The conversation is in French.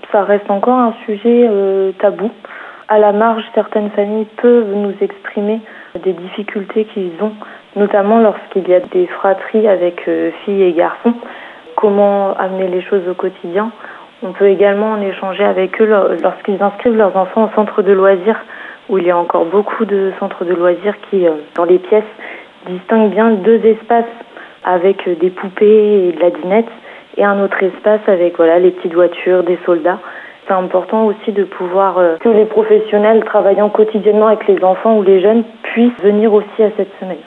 Ça reste encore un sujet tabou. À la marge, certaines familles peuvent nous exprimer des difficultés qu'ils ont, notamment lorsqu'il y a des fratries avec filles et garçons. Comment amener les choses au quotidien. On peut également en échanger avec eux lorsqu'ils inscrivent leurs enfants au centre de loisirs, où il y a encore beaucoup de centres de loisirs qui, dans les pièces, distinguent bien deux espaces avec des poupées et de la dinette, et un autre espace avec les petites voitures, des soldats. C'est important aussi de pouvoir que les professionnels travaillant quotidiennement avec les enfants ou les jeunes puissent venir aussi à cette semaine.